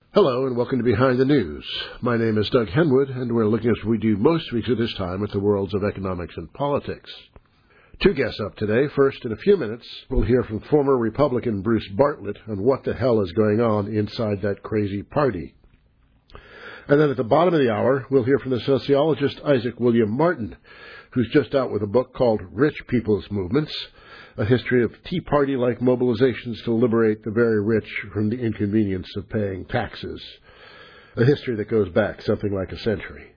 Hello and welcome to Behind the News. My name is Doug Henwood, and we're looking, as we do most weeks at this time, at the worlds of economics and politics. Two guests up today. First, in a few minutes, we'll hear from former Republican Bruce Bartlett on what the hell is going on inside that crazy party. And then at the bottom of the hour, we'll hear from the sociologist Isaac William Martin, who's just out with a book called Rich People's Movements, a history of Tea Party-like mobilizations to liberate the very rich from the inconvenience of paying taxes, a history that goes back something like a century.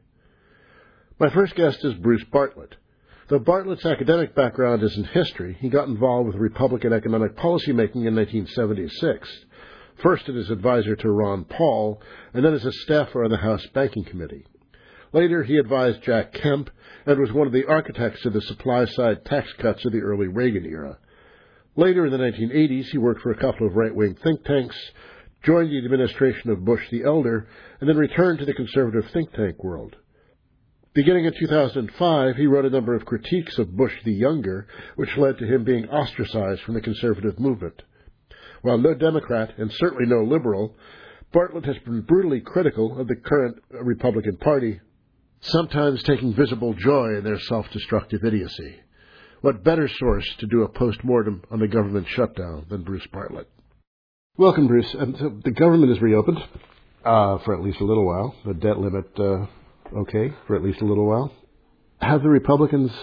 My first guest is Bruce Bartlett. Though Bartlett's academic background is in history, he got involved with Republican economic policymaking in 1976, first as advisor to Ron Paul, and then as a staffer on the House Banking Committee. Later, he advised Jack Kemp and was one of the architects of the supply-side tax cuts of the early Reagan era. Later in the 1980s, he worked for a couple of right-wing think tanks, joined the administration of Bush the Elder, and then returned to the conservative think tank world. Beginning in 2005, he wrote a number of critiques of Bush the Younger, which led to him being ostracized from the conservative movement. While no Democrat, and certainly no liberal, Bartlett has been brutally critical of the current Republican Party, sometimes taking visible joy in their self-destructive idiocy. What better source to do a post-mortem on the government shutdown than Bruce Bartlett? Welcome, Bruce. So the government is reopened for at least a little while. The debt limit, okay, for at least a little while. Have the Republicans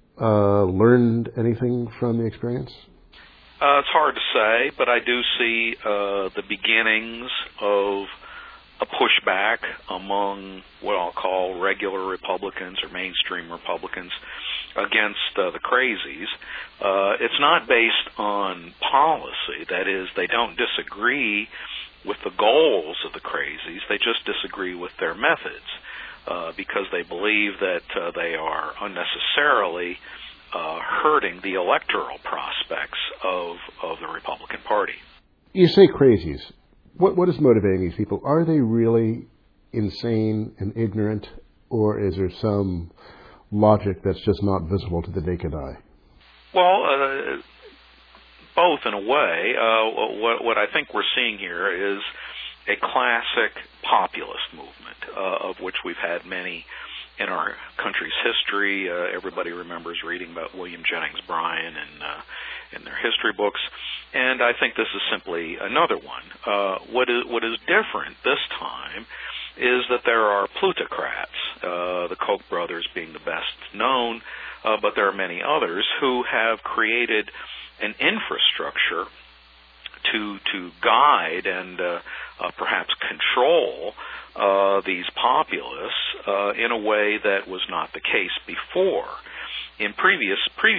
learned anything from the experience? It's hard to say, but I do see the beginnings of a pushback among what I'll call regular Republicans or mainstream Republicans against the crazies. It's not based on policy. That is, they don't disagree with the goals of the crazies. They just disagree with their methods because they believe that they are unnecessarily hurting the electoral prospects of the Republican Party. You say crazies. What is motivating these people? Are they really insane and ignorant, or is there some logic that's just not visible to the naked eye? Well, both in a way. What I think we're seeing here is a classic populist movement, of which we've had many in our country's history. Everybody remembers reading about William Jennings Bryan in their history books, and I think this is simply another one. What is different this time is that there are plutocrats, the Koch brothers being the best known, but there are many others who have created an infrastructure to guide and perhaps control these populists in a way that was not the case before. In previous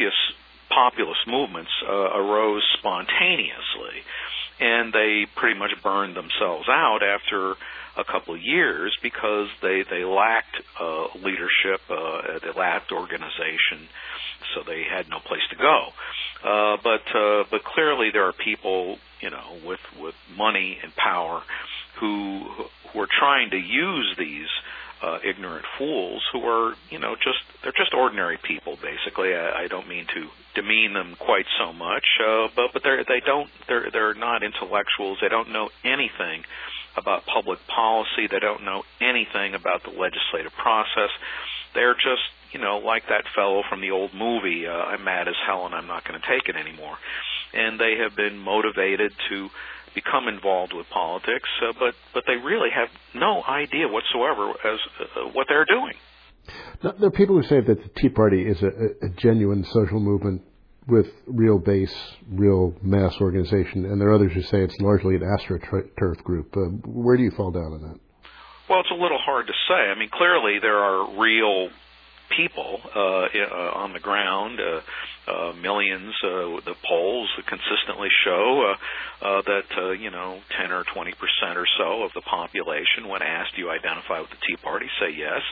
populist movements arose spontaneously, and they pretty much burned themselves out after a couple of years because they lacked leadership, they lacked organization, so they had no place to go. But clearly there are people, with money and power who are trying to use these ignorant fools who are, they're just ordinary people, basically. I don't mean to demean them quite so much, but they're not intellectuals. They don't know anything about public policy. They don't know anything about the legislative process. They're just, like that fellow from the old movie, I'm mad as hell and I'm not going to take it anymore. And they have been motivated to become involved with politics, but they really have no idea whatsoever as what they're doing. Now, there are people who say that the Tea Party is a genuine social movement with real base, real mass organization, and there are others who say it's largely an astroturf group. Where do you fall down on that? Well, it's a little hard to say. I mean, clearly there are real people on the ground, millions. The polls consistently show that 10 or 20% or so of the population, when asked, "Do you identify with the Tea Party?" say yes.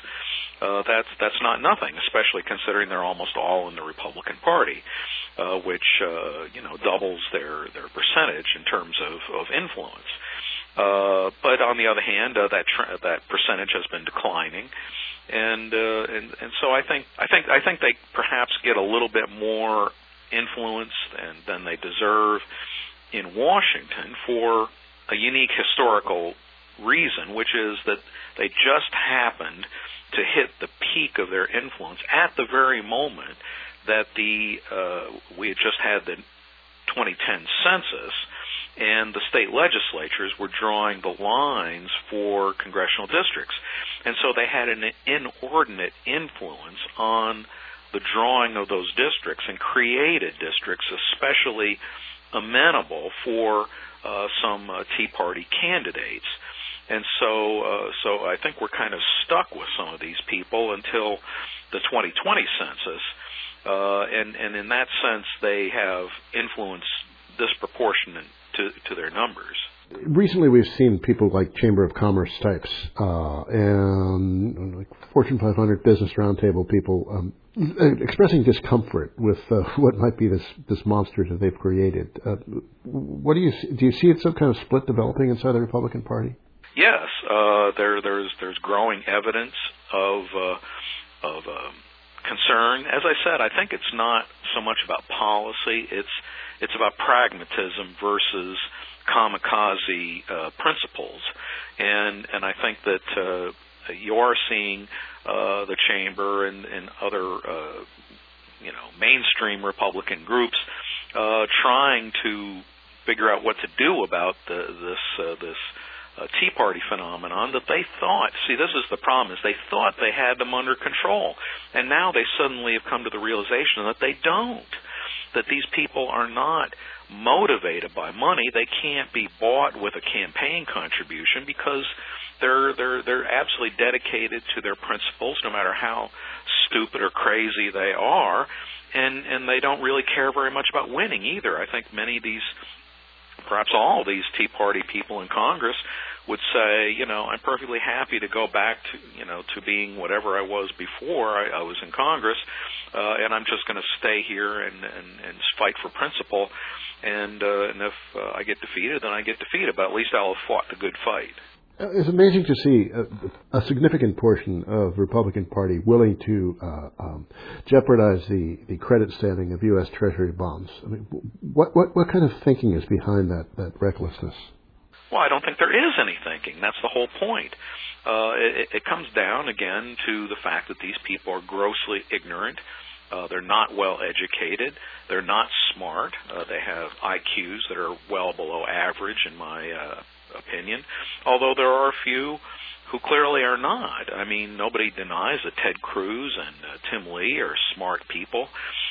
That's not nothing, especially considering they're almost all in the Republican Party, which doubles their percentage in terms of influence. But on the other hand, that percentage has been declining. And so I think they perhaps get a little bit more influence than they deserve in Washington for a unique historical reason, which is that they just happened to hit the peak of their influence at the very moment that we had just had the 2010 census, and the state legislatures were drawing the lines for congressional districts. And so they had an inordinate influence on the drawing of those districts and created districts especially amenable for some Tea Party candidates. And so I think we're kind of stuck with some of these people until the 2020 census. And in that sense, they have influence disproportionate to their numbers. Recently, we've seen people like Chamber of Commerce types and like Fortune 500 Business Roundtable people expressing discomfort with what might be this monster that they've created. What do you see it some kind of split developing inside the Republican Party? Yes, there's growing evidence of concern. As I said, I think it's not so much about policy; it's about pragmatism versus kamikaze principles, and I think that you are seeing the Chamber and other mainstream Republican groups trying to figure out what to do about this Tea Party phenomenon that they thought, this is the problem, is they thought they had them under control, and now they suddenly have come to the realization that they don't, that these people are not motivated by money. They can't be bought with a campaign contribution because they're absolutely dedicated to their principles, no matter how stupid or crazy they are, and they don't really care very much about winning either. I think many of these, perhaps all of these Tea Party people in Congress would say, I'm perfectly happy to go back to being whatever I was before I was in Congress, and I'm just going to stay here and fight for principle. And if I get defeated, then I get defeated. But at least I'll have fought the good fight. It's amazing to see a significant portion of the Republican Party willing to jeopardize the credit standing of U.S. Treasury bonds. I mean, what kind of thinking is behind that recklessness? Well, I don't think there is any thinking. That's the whole point. It comes down, again, to the fact that these people are grossly ignorant. They're not well educated. They're not smart. They have IQs that are well below average, in my opinion, although there are a few who clearly are not. I mean, nobody denies that Ted Cruz and Tim Lee are smart people,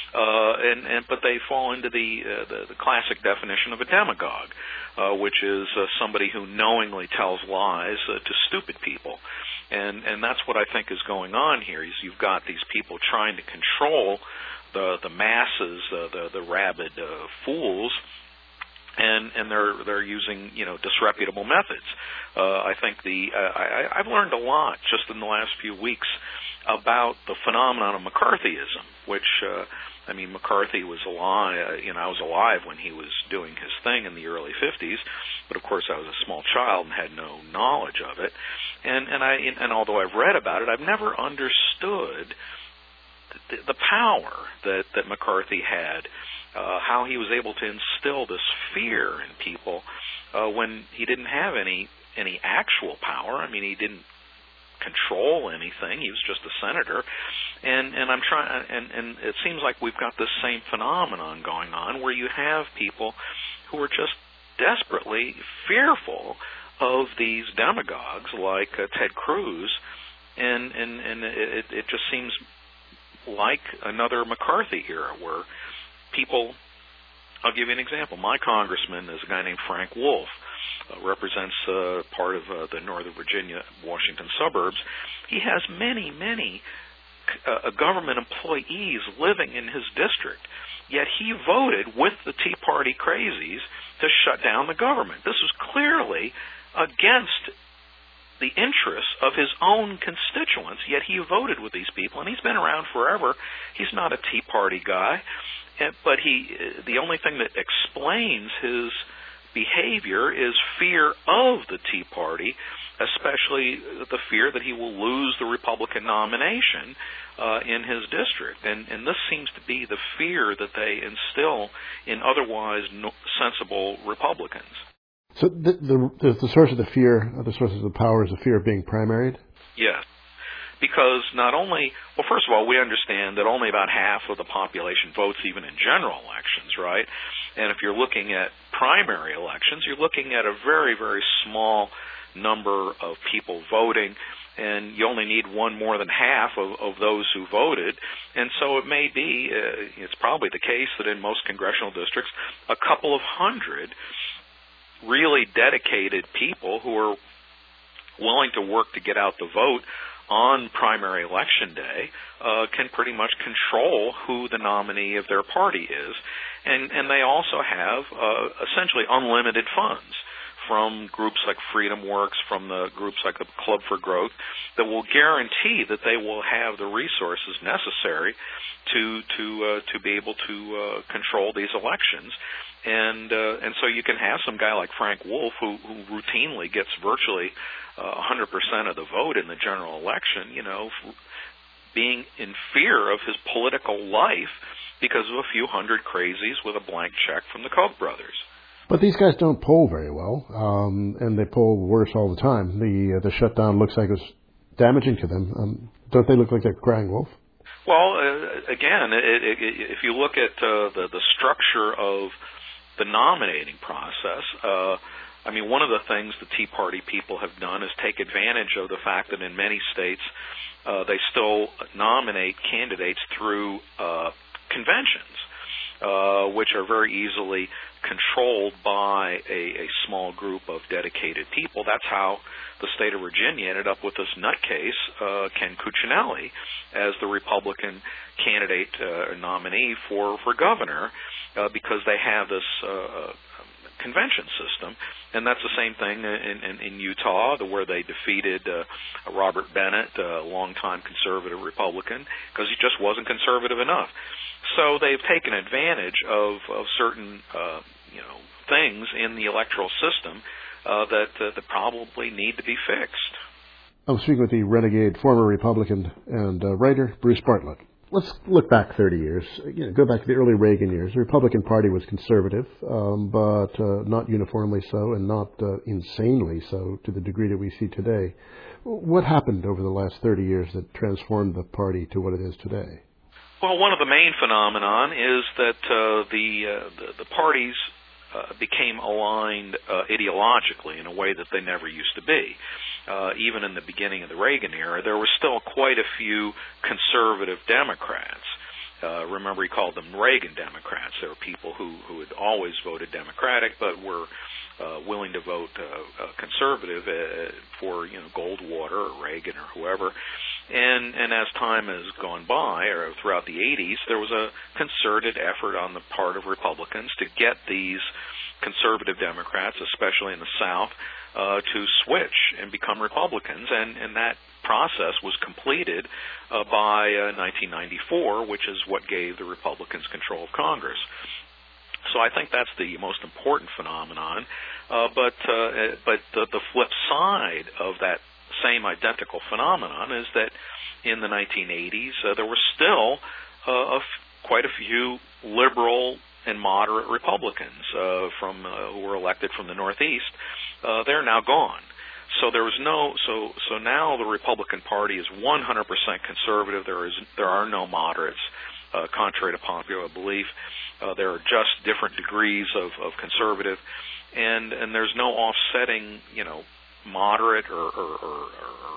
but they fall into the classic definition of a demagogue, which is somebody who knowingly tells lies to stupid people. And that's what I think is going on here. Is you've got these people trying to control the masses, the rabid fools, and they're using disreputable methods. I think I've learned a lot just in the last few weeks about the phenomenon of McCarthyism, which McCarthy was alive. I was alive when he was doing his thing in the early 50s, but of course I was a small child and had no knowledge of it. And although I've read about it, I've never understood the power that McCarthy had. How he was able to instill this fear in people when he didn't have any actual power. I mean, he didn't control anything. He was just a senator, and I'm trying. And it seems like we've got this same phenomenon going on, where you have people who are just desperately fearful of these demagogues like Ted Cruz, and it just seems like another McCarthy era where people, I'll give you an example. My congressman is a guy named Frank Wolf, represents part of the Northern Virginia, Washington suburbs. He has many government employees living in his district, yet he voted with the Tea Party crazies to shut down the government. This was clearly against the interests of his own constituents, yet he voted with these people, and he's been around forever. He's not a Tea Party guy. But the only thing that explains his behavior is fear of the Tea Party, especially the fear that he will lose the Republican nomination in his district. And this seems to be the fear that they instill in otherwise sensible Republicans. So the source of the fear, the sources of the power is the fear of being primaried? Yes. Because not only, well, first of all, we understand that only about half of the population votes even in general elections, right? And if you're looking at primary elections, you're looking at a very, very small number of people voting, and you only need one more than half of those who voted. And so it may be, it's probably the case that in most congressional districts, a couple of hundred really dedicated people who are willing to work to get out the vote on primary election day can pretty much control who the nominee of their party is. And they also have essentially unlimited funds from groups like Freedom Works, from the groups like the Club for Growth, that will guarantee that they will have the resources necessary to be able to control these elections. And so you can have some guy like Frank Wolf who routinely gets virtually 100% of the vote in the general election, being in fear of his political life because of a few hundred crazies with a blank check from the Koch brothers. But these guys don't poll very well, and they poll worse all the time. The shutdown looks like it was damaging to them. Don't they look like they're crying wolf? Well, again, if you look at the structure of the nominating process, one of the things the Tea Party people have done is take advantage of the fact that in many states they still nominate candidates through conventions, which are very easily controlled by a small group of dedicated people. That's how the state of Virginia ended up with this nutcase, Ken Cuccinelli, as the Republican candidate nominee for governor, because they have this convention system. And that's the same thing in Utah, where they defeated Robert Bennett, a longtime conservative Republican, because he just wasn't conservative enough. So they've taken advantage of certain things in the electoral system that probably need to be fixed. I'm speaking with the renegade former Republican and writer Bruce Bartlett. Let's look back 30 years. Go back to the early Reagan years. The Republican Party was conservative, but not uniformly so, and not insanely so to the degree that we see today. What happened over the last 30 years that transformed the party to what it is today? Well, one of the main phenomenon is that the parties became aligned ideologically in a way that they never used to be. Even in the beginning of the Reagan era, there were still quite a few conservative Democrats. Remember, he called them Reagan Democrats. There were people who had always voted Democratic but were willing to vote conservative for Goldwater or Reagan or whoever. And as time has gone by, or throughout the 80s, there was a concerted effort on the part of Republicans to get these conservative Democrats, especially in the South, to switch and become Republicans. And that process was completed by 1994, which is what gave the Republicans control of Congress. So I think that's the most important phenomenon. But the flip side of that same identical phenomenon is that in the 1980s there were still quite a few liberal and moderate Republicans who were elected from the Northeast. They're now gone. So there was so now the Republican Party is 100% conservative. There are no moderates, contrary to popular belief. There are just different degrees of conservative, and there's no offsetting, moderate or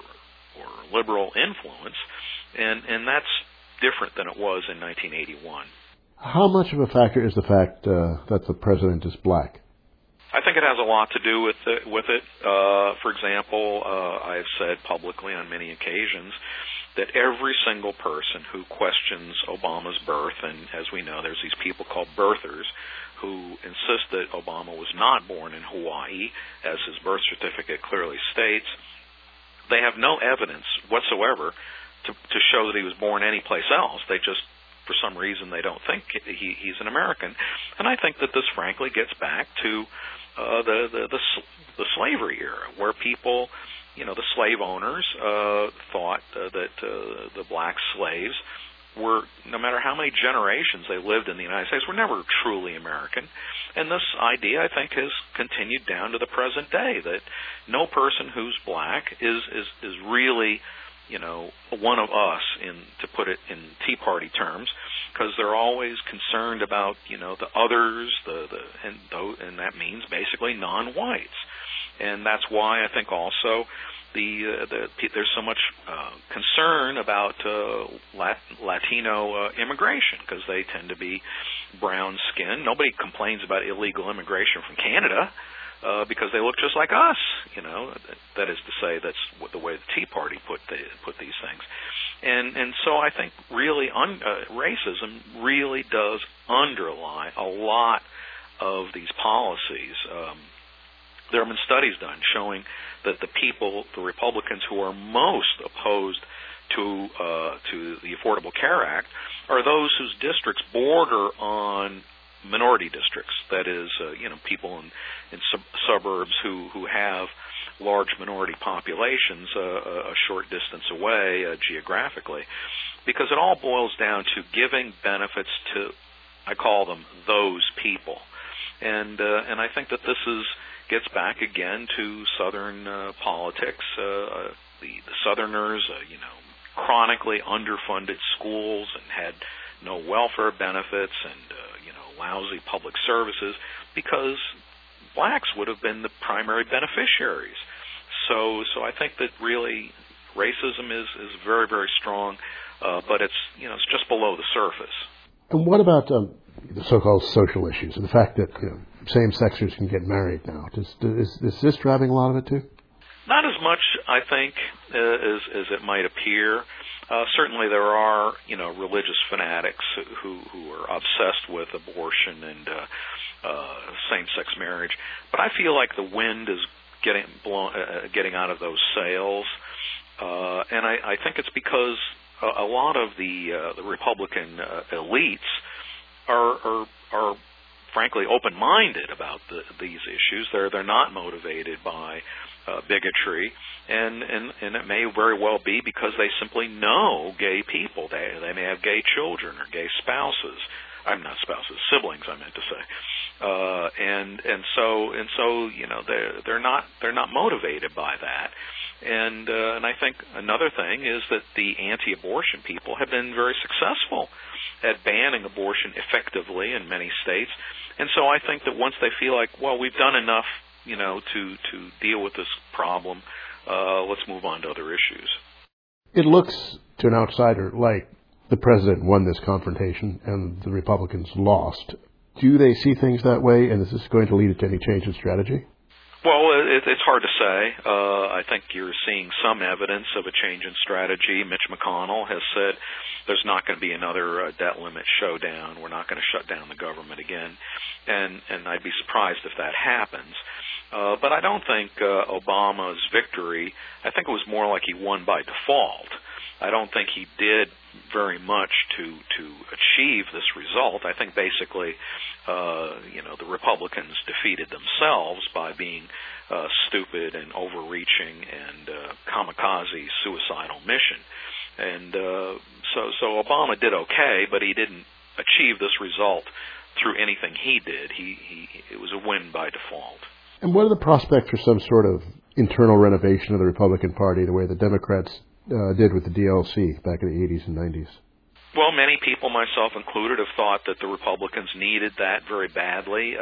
liberal influence, and that's different than it was in 1981. How much of a factor is the fact that the president is black? I think it has a lot to do with it. For example, I have said publicly on many occasions that every single person who questions Obama's birth, and as we know, there's these people called birthers who insist that Obama was not born in Hawaii, as his birth certificate clearly states, they have no evidence whatsoever to show that he was born anyplace else. They just, for some reason, they don't think he's an American. And I think that this, frankly, gets back to the slavery era, where people, the slave owners thought that the black slaves were, no matter how many generations they lived in the United States, were never truly American. And this idea, I think, has continued down to the present day, that no person who's black is really, one of us, to put it in Tea Party terms, because they're always concerned about, the others, and that means basically non-whites. And that's why I think also there's so much concern about Latino immigration, because they tend to be brown-skinned. Nobody complains about illegal immigration from Canada because they look just like us. That is to say, that's the way the Tea Party put these things. And so I think really racism really does underlie a lot of these policies. There have been studies done showing that the Republicans who are most opposed to the Affordable Care Act are those whose districts border on minority districts. That is, people in suburbs who have large minority populations a short distance away geographically, because it all boils down to giving benefits to, I call them, those people. And I think that this gets back again to Southern politics. The Southerners, chronically underfunded schools and had no welfare benefits and, lousy public services, because blacks would have been the primary beneficiaries. So I think that really racism is very, very strong, but it's just below the surface. And what about the so-called social issues and the fact that same-sexers can get married now? Is this driving a lot of it too? Not as much, I think, as it might appear. Certainly there are, religious fanatics who are obsessed with abortion and same-sex marriage. But I feel like the wind is getting out of those sails. And I think it's because a lot of the Republican elites are frankly open-minded about these issues. They're not motivated by bigotry, and it may very well be because they simply know gay people. They may have gay children or gay spouses. I'm not spouses, siblings, I meant to say. And so they're not motivated by that. And I think another thing is that the anti-abortion people have been very successful at banning abortion effectively in many states. And so I think that once they feel like, well, we've done enough, to deal with this problem, let's move on to other issues. It looks to an outsider like the president won this confrontation and the Republicans lost. Do they see things that way, and is this going to lead to any change in strategy? Well, it's hard to say. I think you're seeing some evidence of a change in strategy. Mitch McConnell has said there's not going to be another debt limit showdown. We're not going to shut down the government again. And I'd be surprised if that happens. But I don't think Obama's victory, I think it was more like he won by default. I don't think he did very much to achieve this result. I think basically, the Republicans defeated themselves by being stupid and overreaching and kamikaze suicidal mission. And so Obama did okay, but he didn't achieve this result through anything he did. It was a win by default. And what are the prospects for some sort of internal renovation of the Republican Party, the way the Democrats did with the DLC back in the 80s and 90s? Well, many people, myself included, have thought that the Republicans needed that very badly.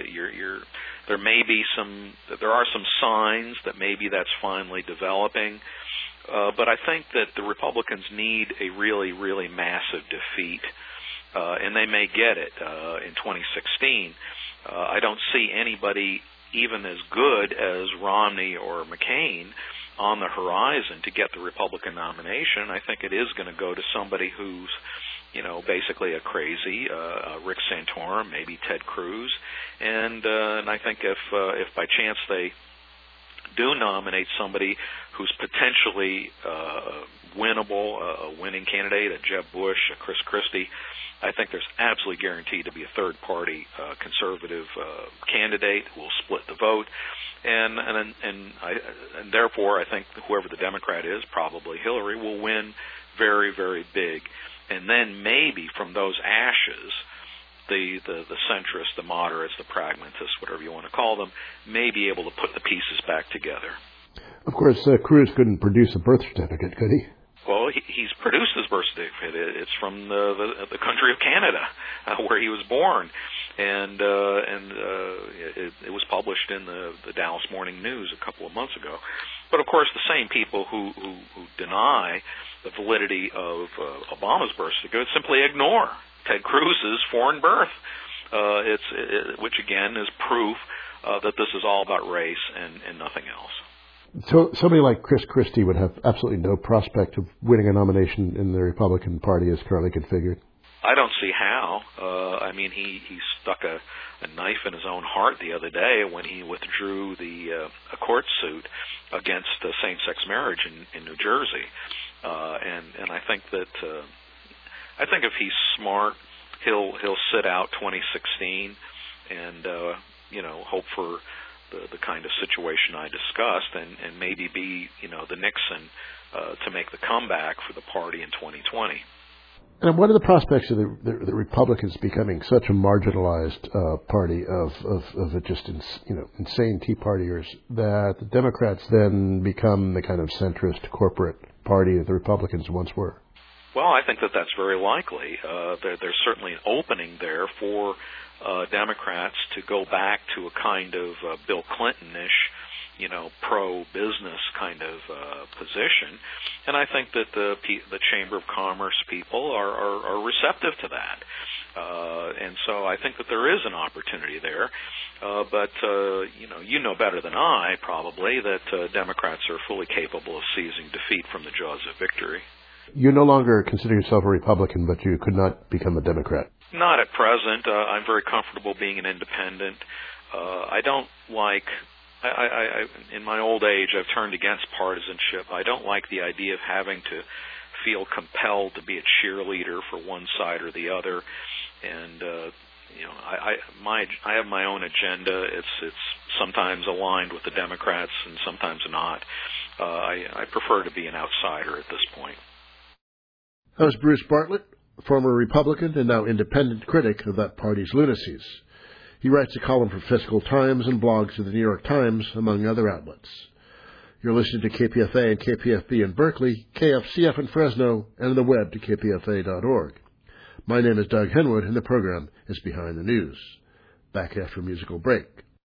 There are some signs that maybe that's finally developing. But I think that the Republicans need a really, really massive defeat, and they may get it in 2016. I don't see anybody even as good as Romney or McCain on the horizon to get the Republican nomination. I think it is going to go to somebody who's, basically a crazy, Rick Santorum, maybe Ted Cruz, and I think if by chance they do nominate somebody who's potentially winnable, a winning candidate, a Jeb Bush, a Chris Christie, I think there's absolutely guaranteed to be a third-party conservative candidate who will split the vote, and therefore I think whoever the Democrat is, probably Hillary, will win very, very big. And then maybe from those ashes, the centrists, the moderates, the pragmatists, whatever you want to call them, may be able to put the pieces back together. Of course, Cruz couldn't produce a birth certificate, could he? Well, he's produced his birth certificate. It's from the country of Canada, where he was born, and it was published in the Dallas Morning News a couple of months ago. But of course, the same people who deny the validity of Obama's birth certificate simply ignore Ted Cruz's foreign birth, which again is proof that this is all about race and nothing else. So somebody like Chris Christie would have absolutely no prospect of winning a nomination in the Republican Party as currently configured? I don't see how. He stuck a knife in his own heart the other day when he withdrew a court suit against same-sex marriage in New Jersey. And I think that if he's smart, he'll sit out 2016 and hope for the kind of situation I discussed, and maybe be the Nixon to make the comeback for the party in 2020. And what are the prospects of the Republicans becoming such a marginalized party of just insane Tea Partiers that the Democrats then become the kind of centrist corporate party that the Republicans once were? Well, I think that's very likely. There's certainly an opening there for Democrats to go back to a kind of Bill Clinton-ish, pro-business kind of position, and I think that the Chamber of Commerce people are receptive to that, and so I think that there is an opportunity there. But you know better than I probably that Democrats are fully capable of seizing defeat from the jaws of victory. You no longer consider yourself a Republican, but you could not become a Democrat. Not at present. I'm very comfortable being an independent. I don't like. In my old age, I've turned against partisanship. I don't like the idea of having to feel compelled to be a cheerleader for one side or the other. And I have my own agenda. It's sometimes aligned with the Democrats and sometimes not. I prefer to be an outsider at this point. That was Bruce Bartlett, former Republican and now independent critic of that party's lunacies. He writes a column for Fiscal Times and blogs at the New York Times, among other outlets. You're listening to KPFA and KPFB in Berkeley, KFCF in Fresno, and on the web to kpfa.org. My name is Doug Henwood, and the program is Behind the News. Back after a musical break.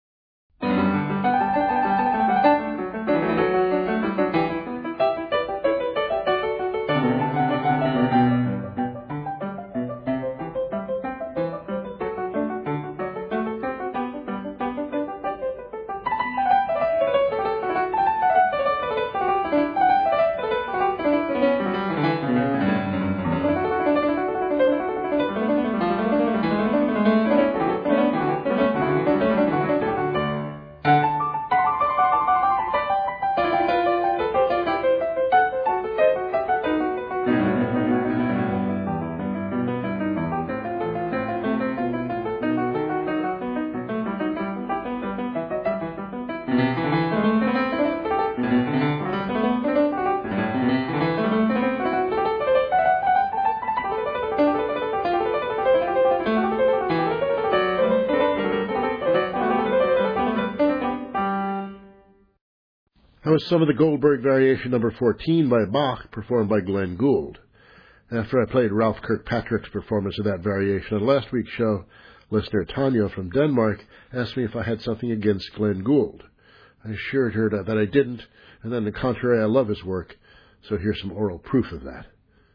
That was some of the Goldberg Variation No. 14 by Bach, performed by Glenn Gould. After I played Ralph Kirkpatrick's performance of that variation on last week's show, listener Tanya from Denmark asked me if I had something against Glenn Gould. I assured her that I didn't, and on the contrary, I love his work, so here's some oral proof of that.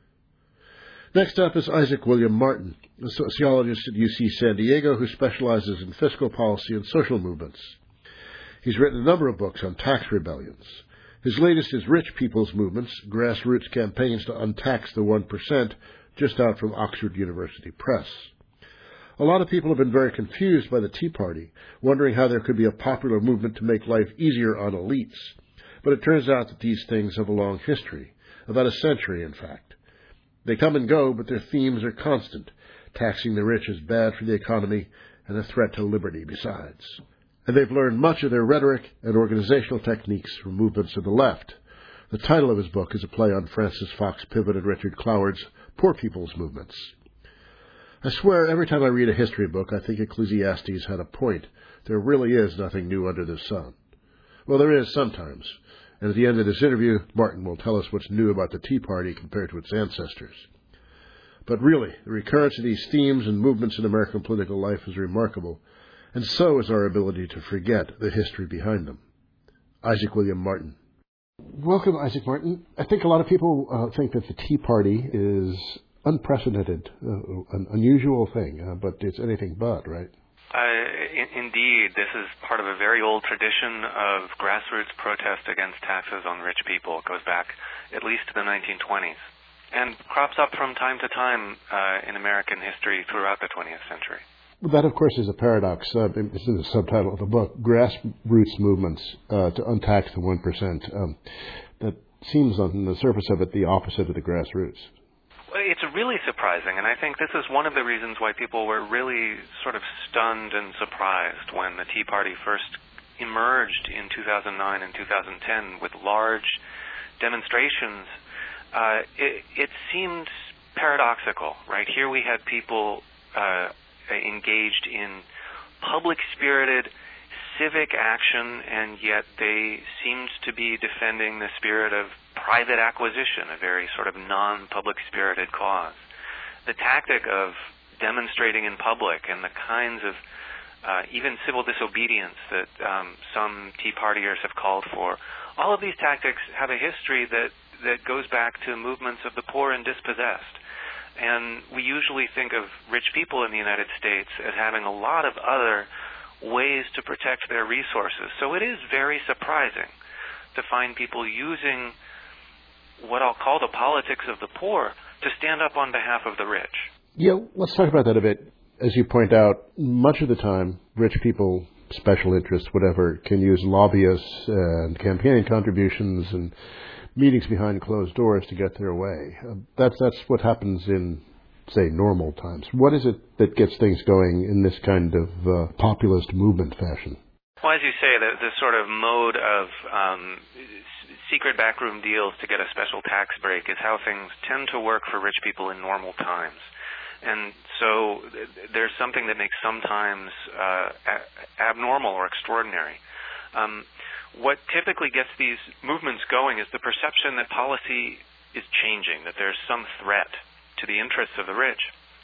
Next up is Isaac William Martin, a sociologist at UC San Diego who specializes in fiscal policy and social movements. He's written a number of books on tax rebellions. His latest is Rich People's Movements, Grassroots Campaigns to Untax the 1%, just out from Oxford University Press. A lot of people have been very confused by the Tea Party, wondering how there could be a popular movement to make life easier on elites. But it turns out that these things have a long history, about a century, in fact. They come and go, but their themes are constant. Taxing the rich is bad for the economy and a threat to liberty besides. And they've learned much of their rhetoric and organizational techniques from movements of the left. The title of his book is a play on Francis Fox Piven and Richard Cloward's Poor People's Movements. I swear every time I read a history book, I think Ecclesiastes had a point. There really is nothing new under the sun. Well, there is sometimes. And at the end of this interview, Martin will tell us what's new about the Tea Party compared to its ancestors. But really, the recurrence of these themes and movements in American political life is remarkable, and so is our ability to forget the history behind them. Isaac William Martin. Welcome, Isaac Martin. I think a lot of people think that the Tea Party is unprecedented, an unusual thing, but it's anything but, right? Indeed, this is part of a very old tradition of grassroots protest against taxes on rich people. It goes back at least to the 1920s and crops up from time to time in American history throughout the 20th century. That, of course, is a paradox. It's in the subtitle of the book, Grassroots Movements to Untax the 1%. That seems on the surface of it the opposite of the grassroots. It's really surprising, and I think this is one of the reasons why people were really sort of stunned and surprised when the Tea Party first emerged in 2009 and 2010 with large demonstrations. It seemed paradoxical, right? Here we had people engaged in public-spirited civic action, and yet they seemed to be defending the spirit of private acquisition, a very sort of non-public-spirited cause. The tactic of demonstrating in public and the kinds of even civil disobedience that some Tea Partiers have called for, all of these tactics have a history that goes back to movements of the poor and dispossessed. And we usually think of rich people in the United States as having a lot of other ways to protect their resources. So it is very surprising to find people using what I'll call the politics of the poor to stand up on behalf of the rich. Yeah, let's talk about that a bit. As you point out, much of the time, rich people, special interests, whatever, can use lobbyists and campaigning contributions and meetings behind closed doors to get their way. That's what happens in, say, normal times. What is it that gets things going in this kind of populist movement fashion? Well, as you say, the sort of mode of secret backroom deals to get a special tax break is how things tend to work for rich people in normal times. And so there's something that makes sometimes abnormal or extraordinary. What typically gets these movements going is the perception that policy is changing, that there's some threat to the interests of the rich,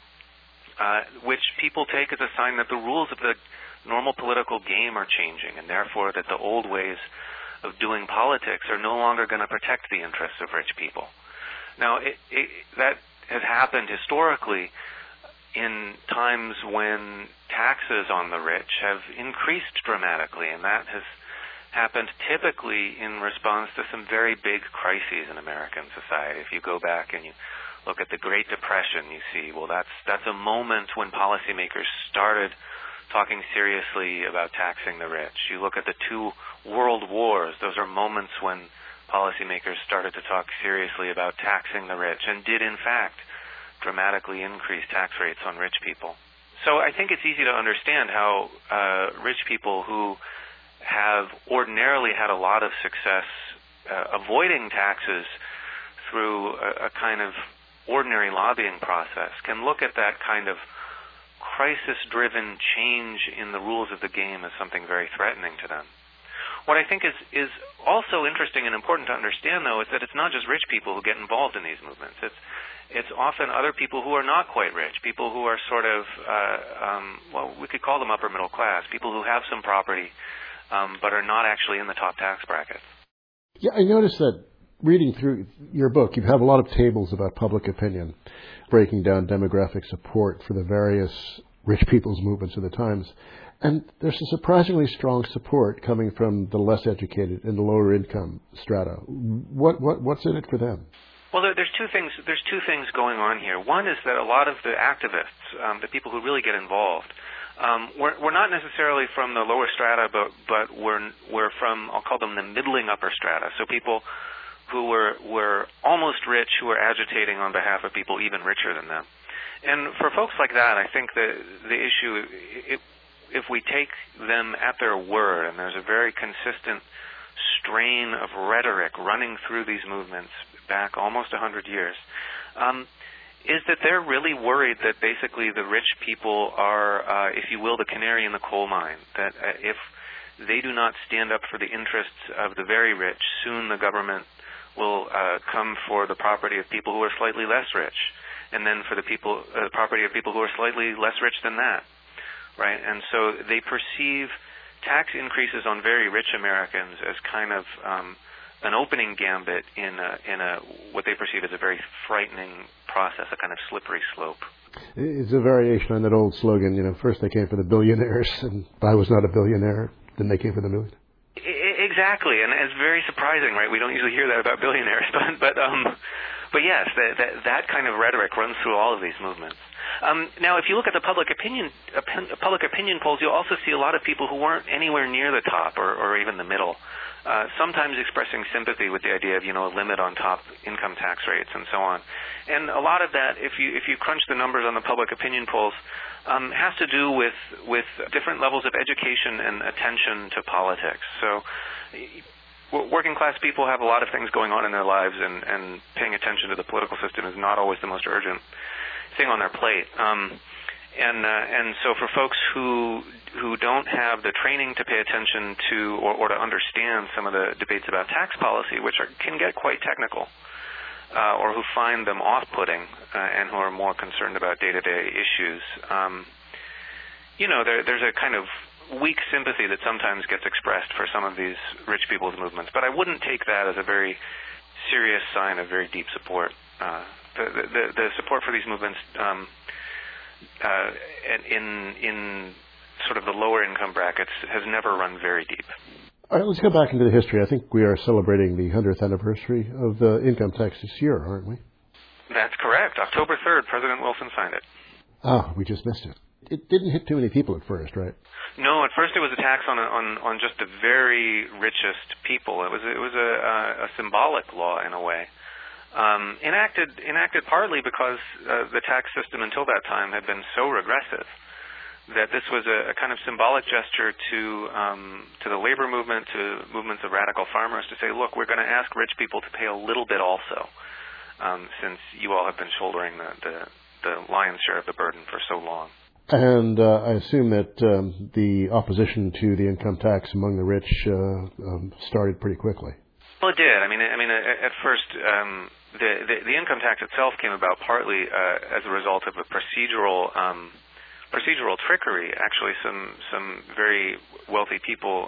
which people take as a sign that the rules of the normal political game are changing, and therefore that the old ways of doing politics are no longer going to protect the interests of rich people. Now, that has happened historically in times when taxes on the rich have increased dramatically, and that has happened typically in response to some very big crises in American society. If you go back and you look at the Great Depression, you see, well, that's a moment when policymakers started talking seriously about taxing the rich. You look at the two world wars, those are moments when policymakers started to talk seriously about taxing the rich and did, in fact, dramatically increase tax rates on rich people. So I think it's easy to understand how rich people who have ordinarily had a lot of success avoiding taxes through a kind of ordinary lobbying process can look at that kind of crisis-driven change in the rules of the game as something very threatening to them. What I think is also interesting and important to understand, though, is that it's not just rich people who get involved in these movements. It's often other people who are not quite rich, people who are sort of, we could call them upper middle class, people who have some property, but are not actually in the top tax brackets. Yeah, I noticed that reading through your book, you have a lot of tables about public opinion, breaking down demographic support for the various rich people's movements of the times. And there's a surprisingly strong support coming from the less educated and the lower income strata. What's in it for them? Well, there's two things going on here. One is that a lot of the activists, the people who really get involved, we're not necessarily from the lower strata, but we're from, I'll call them the middling upper strata. So people who were almost rich, who are agitating on behalf of people even richer than them. And for folks like that, I think the issue, if we take them at their word, and there's a very consistent strain of rhetoric running through these movements back almost 100 years, is that they're really worried that basically the rich people are, if you will, the canary in the coal mine, that if they do not stand up for the interests of the very rich, soon the government will come for the property of people who are slightly less rich, and then for the property of people who are slightly less rich than that, right? And so they perceive tax increases on very rich Americans as kind of an opening gambit in what they perceive as a very frightening process, a kind of slippery slope. It's a variation on that old slogan, first they came for the billionaires, and if I was not a billionaire, then they came for the millionaires. Exactly, and it's very surprising, right? We don't usually hear that about billionaires, but yes, that kind of rhetoric runs through all of these movements. Now, if you look at the public opinion polls, you'll also see a lot of people who weren't anywhere near the top or even the middle, sometimes expressing sympathy with the idea of a limit on top income tax rates and so on. And a lot of that, if you crunch the numbers on the public opinion polls, has to do with different levels of education and attention to politics. So working class people have a lot of things going on in their lives, and paying attention to the political system is not always the most urgent thing on their plate. And so for folks who don't have the training to pay attention to or to understand some of the debates about tax policy, which can get quite technical, or who find them off-putting, and who are more concerned about day-to-day issues, there's a kind of weak sympathy that sometimes gets expressed for some of these rich people's movements. But I wouldn't take that as a very serious sign of very deep support. The support for these movements in sort of the lower income brackets has never run very deep. All right, let's go back into the history. I think we are celebrating the 100th anniversary of the income tax this year, aren't we? That's correct. October 3rd, President Wilson signed it. Oh, we just missed it. It didn't hit too many people at first, right? No, at first it was a tax on just the very richest people. It was a symbolic law in a way, enacted partly because the tax system until that time had been so regressive that this was a kind of symbolic gesture to the labor movement, to movements of radical farmers, to say, look, we're going to ask rich people to pay a little bit also, since you all have been shouldering the lion's share of the burden for so long. And I assume that the opposition to the income tax among the rich started pretty quickly. Well, it did. I mean, at first, the income tax itself came about partly as a result of a procedural trickery. Actually, some very wealthy people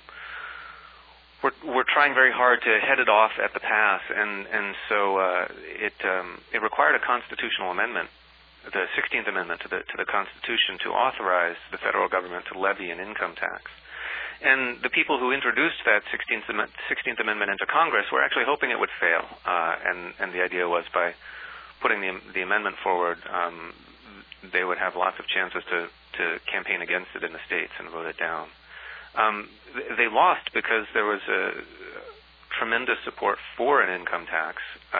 were trying very hard to head it off at the pass, and so it required a constitutional amendment, the 16th Amendment to the Constitution, to authorize the federal government to levy an income tax. And the people who introduced that 16th Amendment into Congress were actually hoping it would fail, and the idea was by putting the amendment forward, they would have lots of chances to campaign against it in the states and vote it down. They lost because there was a tremendous support for an income tax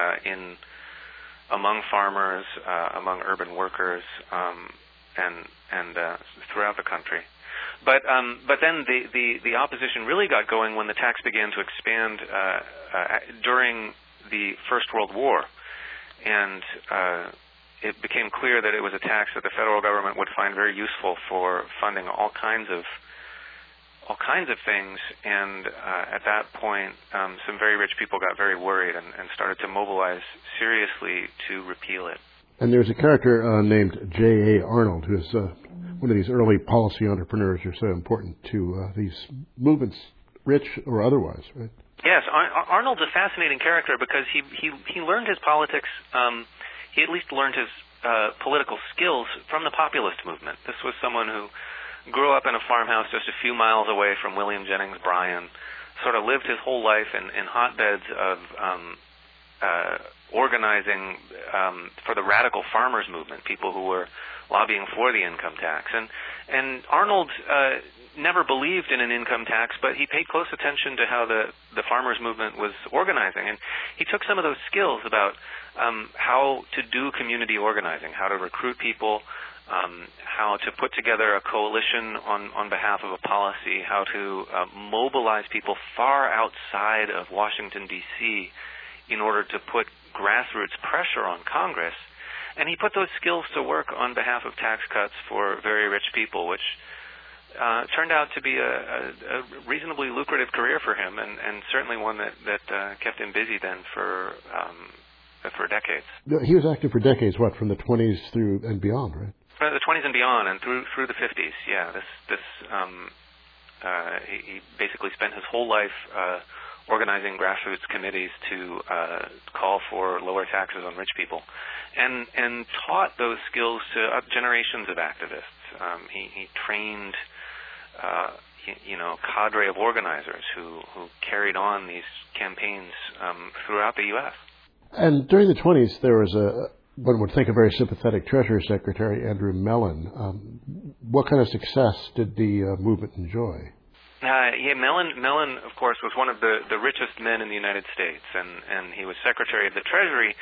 among farmers, among urban workers, and throughout the country. But then the opposition really got going when the tax began to expand during the First World War, and it became clear that it was a tax that the federal government would find very useful for funding all kinds of things. And at that point, some very rich people got very worried and started to mobilize seriously to repeal it. And there's a character named J.A. Arnold, who is one of these early policy entrepreneurs who are so important to these movements, rich or otherwise, right? Yes, Arnold's a fascinating character because he learned his politics. He at least learned his political skills from the populist movement. This was someone who grew up in a farmhouse just a few miles away from William Jennings Bryan, sort of lived his whole life in hotbeds of organizing for the radical farmers movement, people who were lobbying for the income tax. And Arnold never believed in an income tax, but he paid close attention to how the farmers movement was organizing. And he took some of those skills about how to do community organizing, how to recruit people, how to put together a coalition on behalf of a policy, how to mobilize people far outside of Washington, D.C. in order to put grassroots pressure on Congress. And he put those skills to work on behalf of tax cuts for very rich people, which turned out to be a reasonably lucrative career for him, and certainly one that kept him busy then for decades. He was active for decades, from the 20s through and beyond, right? The 20s and beyond, and through the 50s. Yeah, he basically spent his whole life organizing grassroots committees to call for lower taxes on rich people, and taught those skills to generations of activists. He trained cadre of organizers who carried on these campaigns throughout the U.S. And during the 20s, there was one would think, a very sympathetic Treasury Secretary, Andrew Mellon. What kind of success did the movement enjoy? Mellon, of course, was one of the richest men in the United States, and he was Secretary of the Treasury,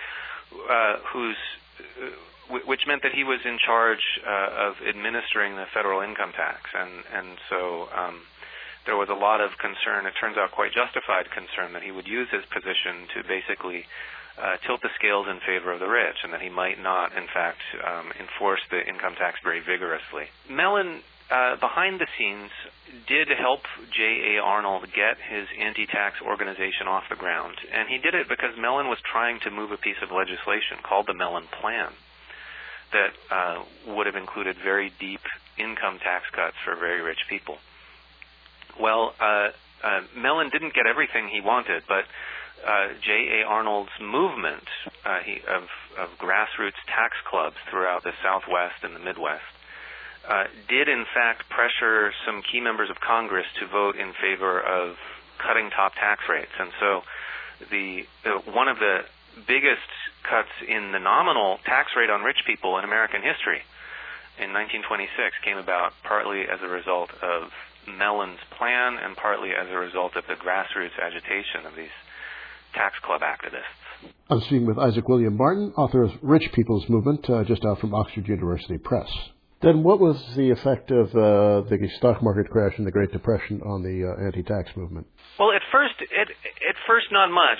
which meant that he was in charge of administering the federal income tax, and so there was a lot of concern, it turns out quite justified concern, that he would use his position to basically tilt the scales in favor of the rich, and that he might not, in fact, enforce the income tax very vigorously. Mellon, behind the scenes, did help J.A. Arnold get his anti-tax organization off the ground, and he did it because Mellon was trying to move a piece of legislation called the Mellon Plan that would have included very deep income tax cuts for very rich people. Well, Mellon didn't get everything he wanted, but J.A. Arnold's movement of grassroots tax clubs throughout the Southwest and the Midwest did in fact pressure some key members of Congress to vote in favor of cutting top tax rates. And so one of the biggest cuts in the nominal tax rate on rich people in American history in 1926 came about partly as a result of Mellon's plan and partly as a result of the grassroots agitation of these tax club activists. I'm speaking with Isaac William Martin, author of Rich People's Movement, just out from Oxford University Press. Then what was the effect of the stock market crash and the Great Depression on the anti-tax movement? Well, at first not much.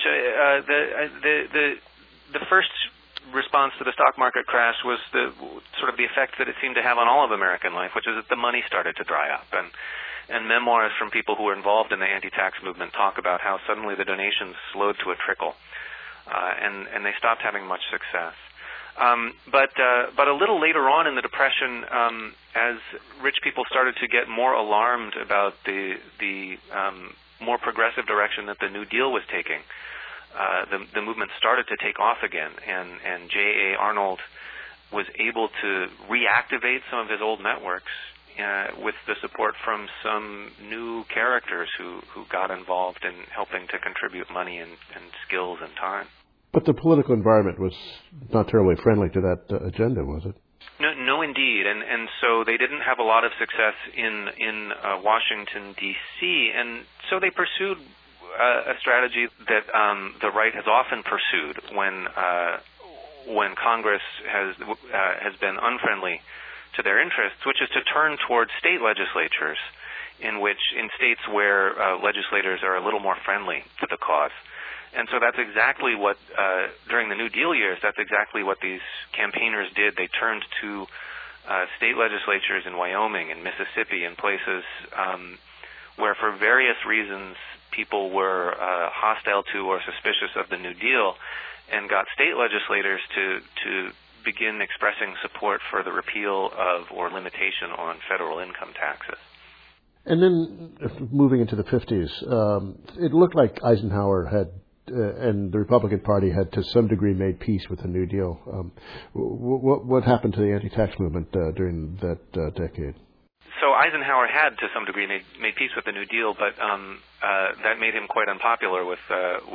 The first response to the stock market crash was the effect that it seemed to have on all of American life, which is that the money started to dry up. And memoirs from people who were involved in the anti-tax movement talk about how suddenly the donations slowed to a trickle, and they stopped having much success. But a little later on in the Depression, as rich people started to get more alarmed about the more progressive direction that the New Deal was taking, the movement started to take off again, and J.A. Arnold was able to reactivate some of his old networks with the support from some new characters who got involved in helping to contribute money and skills and time. But the political environment was not terribly friendly to that agenda, was it? No, indeed, and so they didn't have a lot of success in Washington, D.C., and so they pursued a strategy that the right has often pursued when Congress has been unfriendly to their interests, which is to turn towards state legislatures in states where legislators are a little more friendly to the cause. And so that's exactly what, during the New Deal years, that's exactly what these campaigners did. They turned to state legislatures in Wyoming and Mississippi and places where for various reasons people were hostile to or suspicious of the New Deal, and got state legislators to begin expressing support for the repeal of or limitation on federal income taxes. And then moving into the 50s, it looked like Eisenhower had and the Republican Party had to some degree made peace with the New Deal. What happened to the anti-tax movement during that decade? So Eisenhower had to some degree made peace with the New Deal, but that made him quite unpopular with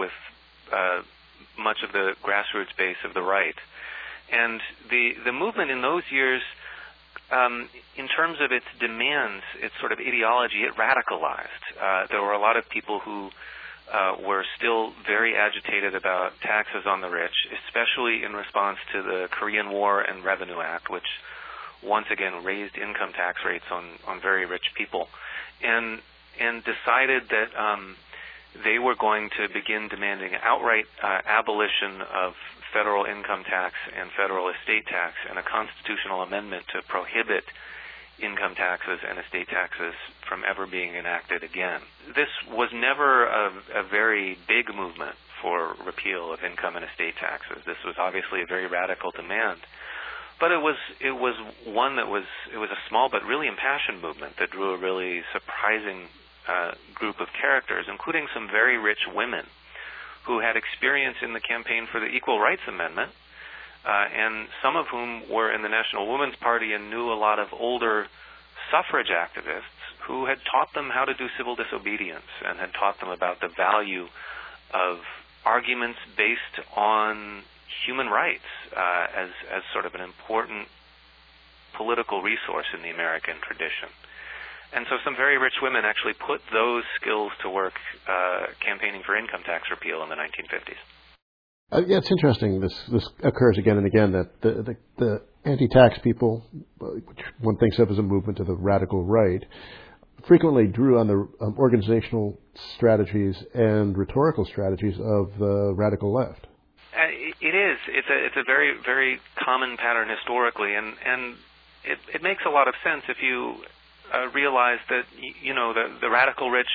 much of the grassroots base of the right. And the movement in those years, in terms of its demands, its sort of ideology, it radicalized. There were a lot of people who were still very agitated about taxes on the rich, especially in response to the Korean War and Revenue Act, which once again raised income tax rates on very rich people, and decided that they were going to begin demanding outright abolition of federal income tax and federal estate tax, and a constitutional amendment to prohibit income taxes and estate taxes from ever being enacted again. This was never a very big movement for repeal of income and estate taxes. This was obviously a very radical demand, but it was one that was a small but really impassioned movement that drew a really surprising group of characters, including some very rich women who had experience in the campaign for the Equal Rights Amendment, and some of whom were in the National Women's Party and knew a lot of older suffrage activists who had taught them how to do civil disobedience and had taught them about the value of arguments based on human rights as sort of an important political resource in the American tradition. And so some very rich women actually put those skills to work campaigning for income tax repeal in the 1950s. Yeah, it's interesting. This occurs again and again, that the anti-tax people, which one thinks of as a movement to the radical right, frequently drew on the organizational strategies and rhetorical strategies of the radical left. It is. It's a very, very common pattern historically, and it makes a lot of sense if you realize that the radical rich.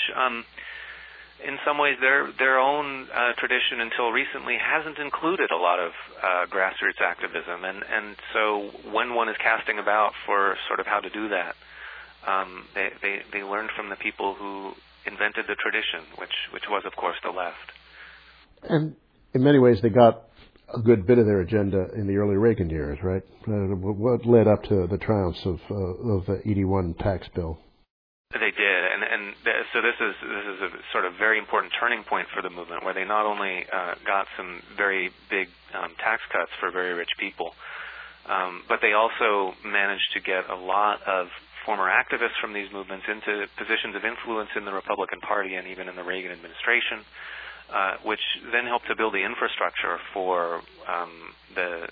In some ways, their own tradition until recently hasn't included a lot of grassroots activism, and so when one is casting about for sort of how to do that, they learned from the people who invented the tradition, which was, of course, the left. And in many ways, they got a good bit of their agenda in the early Reagan years, right? What led up to the triumphs of the 81 tax bill? They did, and so this is a sort of very important turning point for the movement, where they not only got some very big tax cuts for very rich people, but they also managed to get a lot of former activists from these movements into positions of influence in the Republican Party and even in the Reagan administration, which then helped to build the infrastructure for the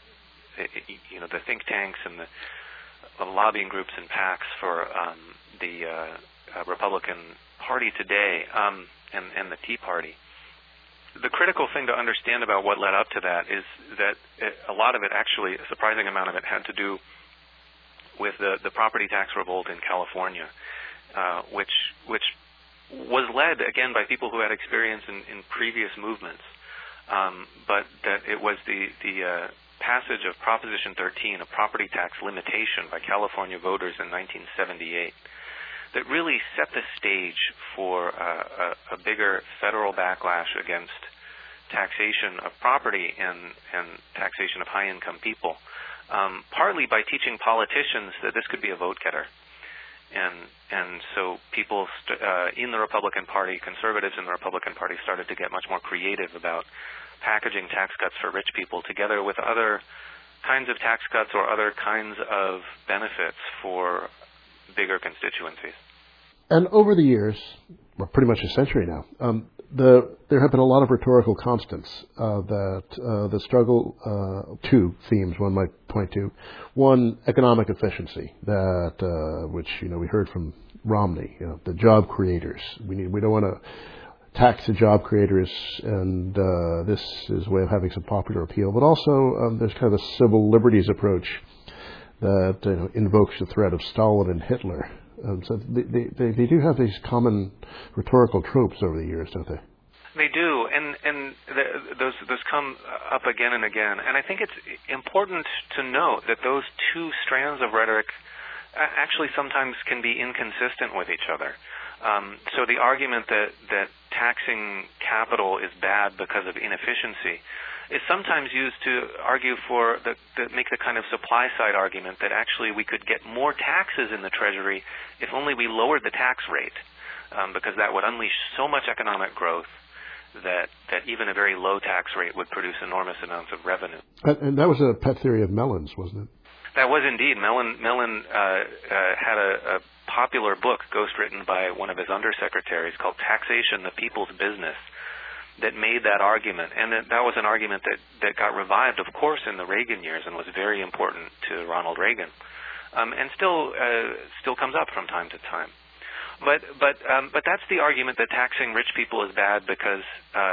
think tanks and the lobbying groups and PACs for the Republican Party today, and the Tea Party. The critical thing to understand about what led up to that is that a lot of it, actually, a surprising amount of it, had to do with the property tax revolt in California, which was led, again, by people who had experience in previous movements, but that it was the passage of Proposition 13, a property tax limitation by California voters in 1978, that really set the stage for a bigger federal backlash against taxation of property and taxation of high-income people, partly by teaching politicians that this could be a vote-getter. And so people in the Republican Party, conservatives in the Republican Party, started to get much more creative about packaging tax cuts for rich people together with other kinds of tax cuts or other kinds of benefits for bigger constituencies. And over the years, well, pretty much a century now, there have been a lot of rhetorical constants that the struggle, two themes one might point to. One, economic efficiency, that which we heard from Romney, the job creators. We don't want to tax the job creators, and this is a way of having some popular appeal. But also, there's kind of a civil liberties approach that invokes the threat of Stalin and Hitler. So they do have these common rhetorical tropes over the years, don't they? They do, and those come up again and again. And I think it's important to note that those two strands of rhetoric actually sometimes can be inconsistent with each other. So the argument that taxing capital is bad because of inefficiency is sometimes used to argue for make the kind of supply side argument that actually we could get more taxes in the Treasury if only we lowered the tax rate, because that would unleash so much economic growth that even a very low tax rate would produce enormous amounts of revenue. And that was a pet theory of Mellon's, wasn't it? That was indeed. Mellon had a popular book, ghostwritten by one of his undersecretaries, called Taxation, the People's Business, that made that argument. And that was an argument that got revived, of course, in the Reagan years and was very important to Ronald Reagan. and still comes up from time to time. But that's the argument that taxing rich people is bad because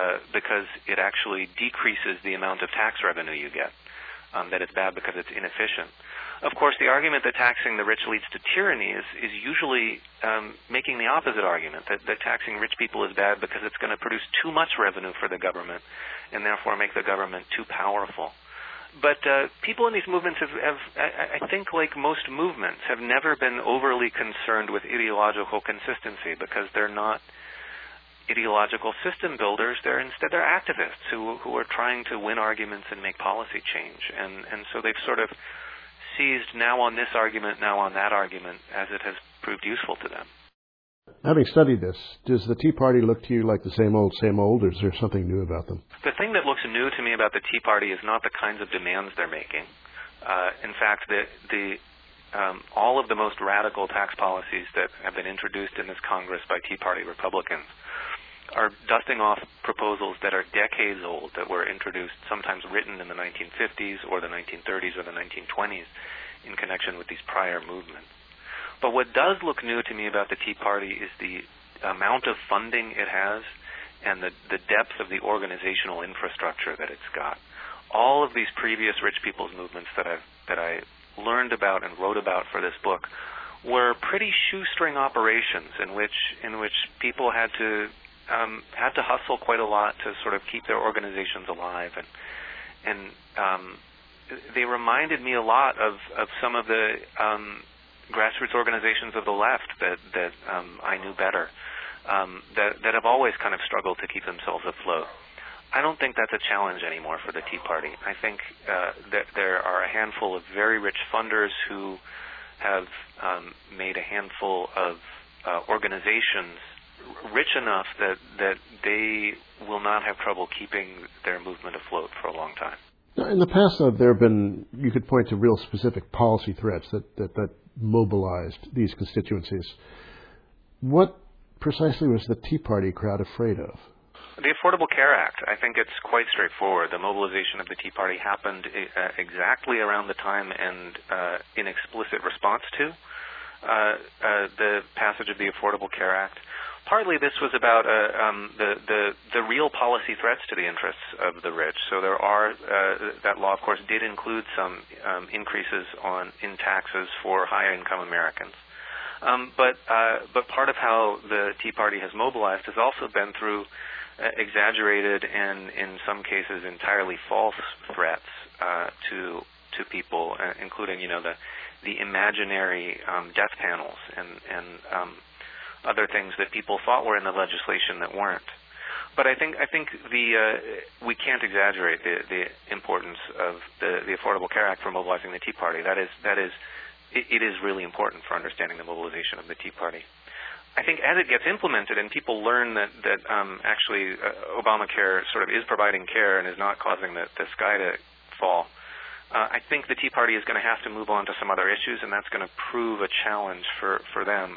it actually decreases the amount of tax revenue you get. That it's bad because it's inefficient. Of course, the argument that taxing the rich leads to tyranny is usually making the opposite argument, that taxing rich people is bad because it's going to produce too much revenue for the government and therefore make the government too powerful. But people in these movements I think like most movements, have never been overly concerned with ideological consistency because they're not ideological system builders. They're activists who are trying to win arguments and make policy change. And so they've sort of seized now on this argument, now on that argument, as it has proved useful to them. Having studied this, does the Tea Party look to you like the same old, or is there something new about them? The thing that looks new to me about the Tea Party is not the kinds of demands they're making. In fact, all of the most radical tax policies that have been introduced in this Congress by Tea Party Republicans are dusting off proposals that are decades old, that were introduced, sometimes written in the 1950s or the 1930s or the 1920s in connection with these prior movements. But what does look new to me about the Tea Party is the amount of funding it has and the depth of the organizational infrastructure that it's got. All of these previous rich people's movements that I learned about and wrote about for this book were pretty shoestring operations in which people had to hustle quite a lot to sort of keep their organizations alive, and they reminded me a lot of some of the grassroots organizations of the left that I knew better, that have always kind of struggled to keep themselves afloat. I don't think that's a challenge anymore for the Tea Party. I think that there are a handful of very rich funders who have made a handful of organizations rich enough that they will not have trouble keeping their movement afloat for a long time. Now, in the past, though, there have been, you could point to real specific policy threats that mobilized these constituencies. What precisely was the Tea Party crowd afraid of? The Affordable Care Act, I think it's quite straightforward. The mobilization of the Tea Party happened exactly around the time and in explicit response to the passage of the Affordable Care Act. Partly this was about the real policy threats to the interests of the rich. So there are, that law, of course, did include some increases in taxes for high-income Americans. But part of how the Tea Party has mobilized has also been through exaggerated and, in some cases, entirely false threats to people, including, the imaginary death panels and other things that people thought were in the legislation that weren't. But I think we can't exaggerate the importance of the Affordable Care Act for mobilizing the Tea Party. It is really important for understanding the mobilization of the Tea Party. I think as it gets implemented and people learn that actually Obamacare sort of is providing care and is not causing the sky to fall, I think the Tea Party is going to have to move on to some other issues, and that's going to prove a challenge for them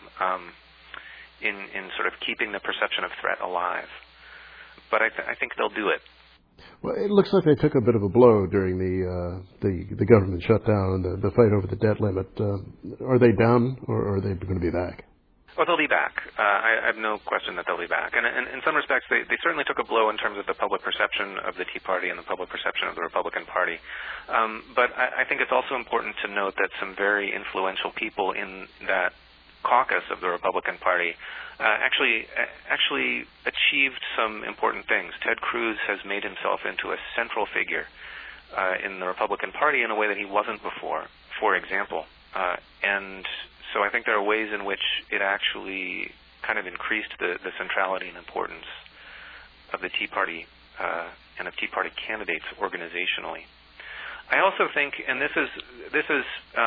in sort of keeping the perception of threat alive. But I think they'll do it. Well, it looks like they took a bit of a blow during the government shutdown and the fight over the debt limit. Are they down, or are they going to be back? Well, they'll be back. I have no question that they'll be back. And in some respects, they certainly took a blow in terms of the public perception of the Tea Party and the public perception of the Republican Party. But I think it's also important to note that some very influential people in that caucus of the Republican Party actually achieved some important things. Ted Cruz has made himself into a central figure in the Republican Party in a way that he wasn't before, for example. And so I think there are ways in which it actually kind of increased the centrality and importance of the Tea Party and of Tea Party candidates organizationally. I also think, and this is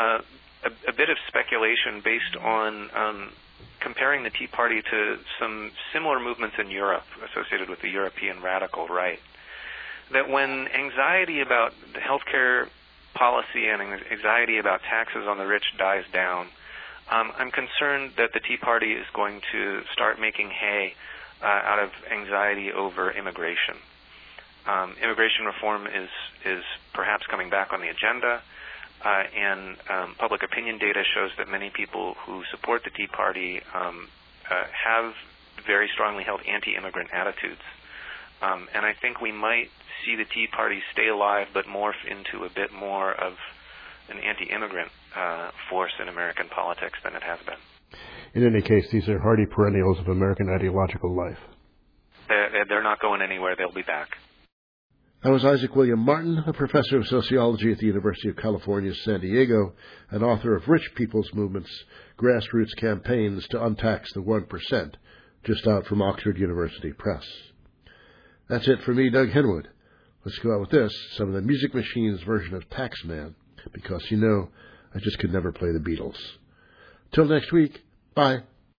a bit of speculation based on comparing the Tea Party to some similar movements in Europe associated with the European radical right, that when anxiety about the healthcare policy and anxiety about taxes on the rich dies down, I'm concerned that the Tea Party is going to start making hay out of anxiety over immigration. Immigration reform is perhaps coming back on the agenda. and public opinion data shows that many people who support the Tea Party have very strongly held anti-immigrant attitudes. And I think we might see the Tea Party stay alive but morph into a bit more of an anti-immigrant force in American politics than it has been. In any case, these are hardy perennials of American ideological life. They're not going anywhere. They'll be back. That was Isaac William Martin, a professor of sociology at the University of California, San Diego, and author of Rich People's Movements, Grassroots Campaigns to Untax the 1%, just out from Oxford University Press. That's it for me, Doug Henwood. Let's go out with this, some of the Music Machine's version of Taxman, because, you know, I just could never play the Beatles. Till next week, bye.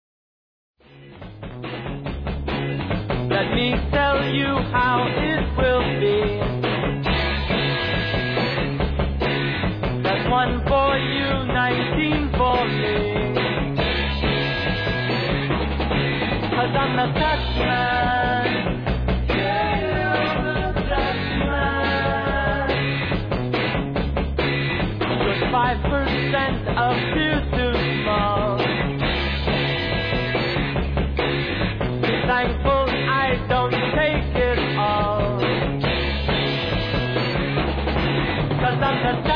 Let me tell you how it will be. That's 1 for you, 19 for me. 'Cause I'm the taxman. Just 5% appears too small. Be thankful I don't take it all. 'Cause I'm the